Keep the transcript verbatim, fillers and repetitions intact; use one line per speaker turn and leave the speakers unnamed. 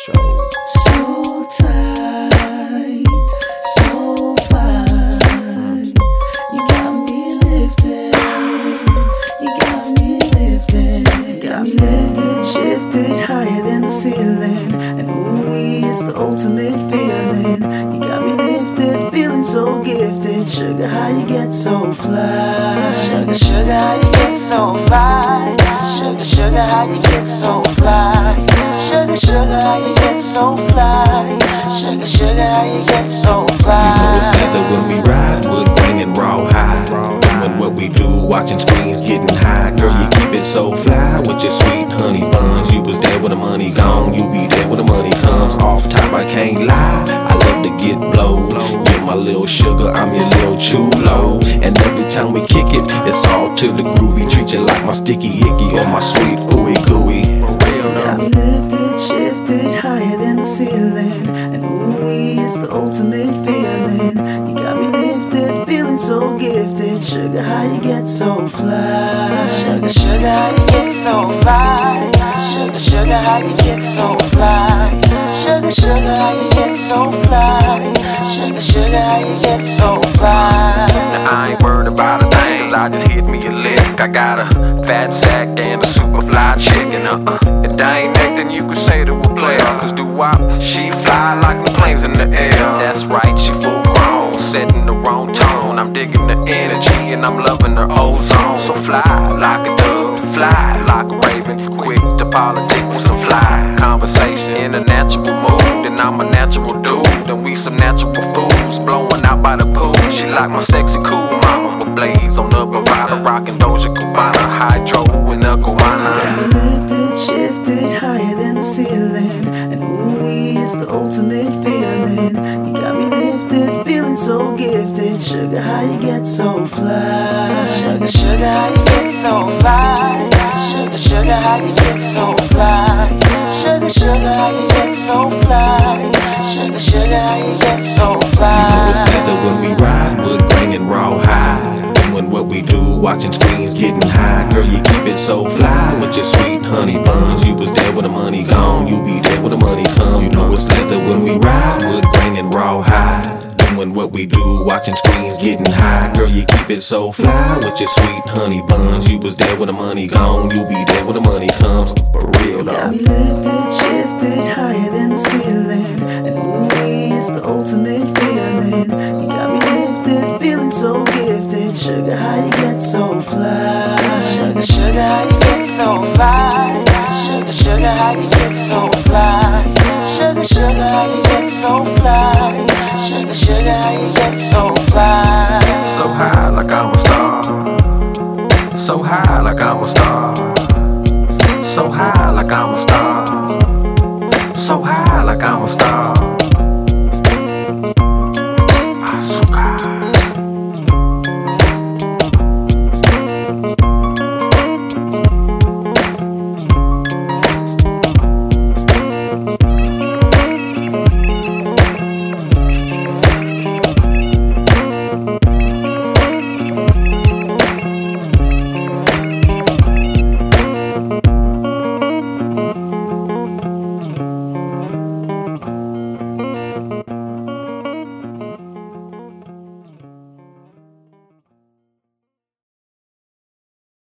So,
so tight, so fly. You got me lifted, you got me lifted, you got me lifted, shifted higher than the ceiling. And ooh, it's the ultimate feeling. You got me lifted, feeling so gifted. Sugar, how you get so fly? Sugar, sugar, how you get so fly? Sugar, sugar, how you get so fly? Sugar, sugar, how you get so fly? Sugar, sugar, how you get so fly?
You know it's leather when we ride, wood grain and rawhide. Doing what we do, watching screens, getting high. Girl, you keep it so fly with your sweet honey buns. You was there when the money gone, you be there when the money comes. Off top, I can't lie, I love to get blowed. You're my little sugar, I'm your little chulo. And every time we kick it, it's all to the groovy. Treat you like my sticky icky or my sweet ooey gooey.
You got me lifted, shifted higher than the ceiling. And ooh, it's the ultimate feeling. You got me lifted, feeling so gifted. Sugar, how you get so fly? Sugar, sugar, how you get so fly? Sugar, sugar, how you get so fly? Sugar, sugar, how you get so fly? Sugar, sugar, how you get so fly?
Now I ain't worried about a thing, cause I just hit me a lick. I got a fat sack and a super fly chicken. Uh-uh. If that ain't acting, you could say to a player. Cause do wop, she fly like the planes in the air. That's right, she full grown, setting the wrong tone. I'm digging the energy and I'm loving her ozone. So fly like a dove, fly like a raven. Quick to politic with some fly conversation in a natural mood. And I'm a natural dude, and we some natural fools blowing out by the pool. She like my sexy cool mama, with blaze on the Bravada, rockin' Doja Cubana, hydro in the Guana.
Lifted, shifted higher than the ceiling. And ooh, it's the ultimate feeling. You got me lifted, feeling so gifted. Sugar, how you get so fly? Sugar, sugar, how you get so fly? Sugar, sugar, how you get so fly? Sugar, sugar, how you get so fly? Sugar, sugar, how you get so fly?
You know it's leather when we ride, wood grain and rawhide. Doing what we do, watching screens, getting high. Girl, you keep it so fly with your sweet honey buns. You was there when the money gone, you be there when the money come. You know it's leather when we ride, wood grain and rawhide. Doing what we do, watching screens, getting high. Girl, you keep it so fly with your sweet honey buns. You was there when the money gone, you be there when the money comes. For real though.
Got me lifted, shifted higher than the ceiling. And ooh, it's the ultimate feeling. You got me lifted, feeling so gifted. Sugar, how you get so fly? Sugar, sugar, how you get so fly? Sugar, sugar, how you get so fly? Sugar, sugar, how you get so fly? Sugar, sugar, how you get so fly?
So high like I'm a star. So high like I'm a star. So high like I'm a star. So high like I'm a star.